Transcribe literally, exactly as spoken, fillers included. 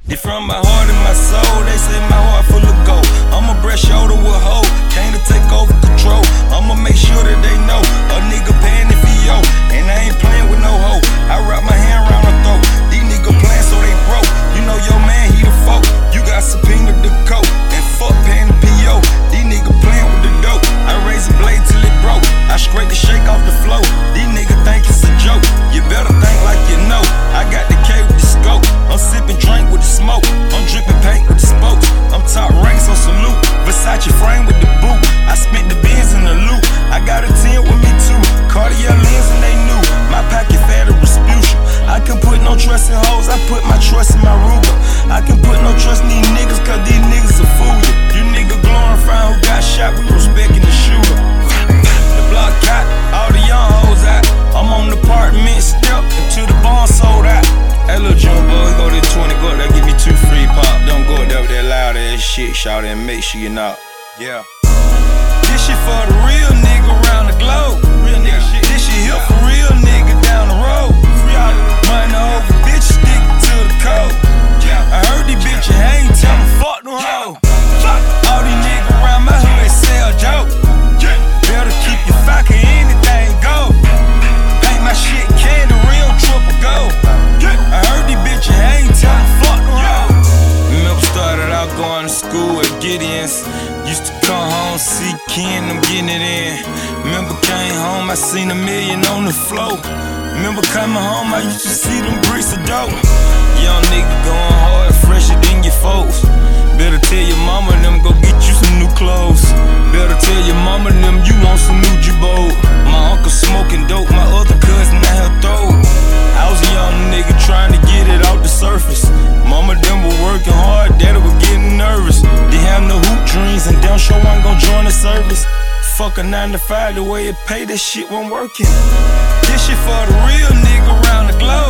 They from my heart and my soul, they say my heart full of gold. I'ma brush shoulder with hoe, came to take over control. I'ma make sure that they know a nigga paying if he owe. And I ain't playing with no hoe, I wrap my hand around her throat. These niggas playing so they broke, you know your man he the folk. You got subpoena the coat, and fuck paying the P O. These niggas playing with the dope, I raise a blade till it broke. I scrape the shake off the floor, these niggas think it's a joke. You better think like you know, I got the K with the scope. I'm sipping drink with the smoke, I'm dripping paint with the spokes. I'm top ranks on salute, Versace frame with the boot. I spent the Benz in the loop, I got a ten with me too. Cartier lens and they knew, my pocket fat a Respucia. I can put no trust in hoes, I put my trust in my Ruger. I can put no trust in these niggas, cause these niggas will fool you. You niggas glorifying who got shot, we respecting the shooter. The block hot, all the young hoes out. I'm on the apartment step until the bond sold out. Hey lil' Jumbo, go to twenty, go up there, give me two free pop. Don't go up there with that loud ass shit, shout it and make sure you knock. Yeah. This shit for the real nigga around the globe. Real nigga shit. This shit here for real nigga down the road. Money over bitches stickin' to the code. I heard these bitches hang, tell them fuck them hoes. All these niggas around my hood sell dope. Better keep your fucking anything go. Paint my shit candy, real triple gold. I heard these bitches hang, tell them fuck them hoes. Remember started out going to school at Gideon's. Used to come home, see Ken, I'm getting it in. Remember came home, I seen a million on the floor. Remember coming home, I used to see them bricks of dope. Young nigga going hard, fresher than your folks. Better tell your mama them go get you some new clothes. Better tell your mama them you want some new Jabot. My uncle smoking dope, my other cousin I had throw. I was a young nigga trying to get it off the surface. Mama them were working hard, daddy was getting nervous. They have no hoop dreams and damn sure I ain't gon' join the service. Fuck a nine to five, the way it pay, that shit wasn't working. This shit for the real nigga around the globe.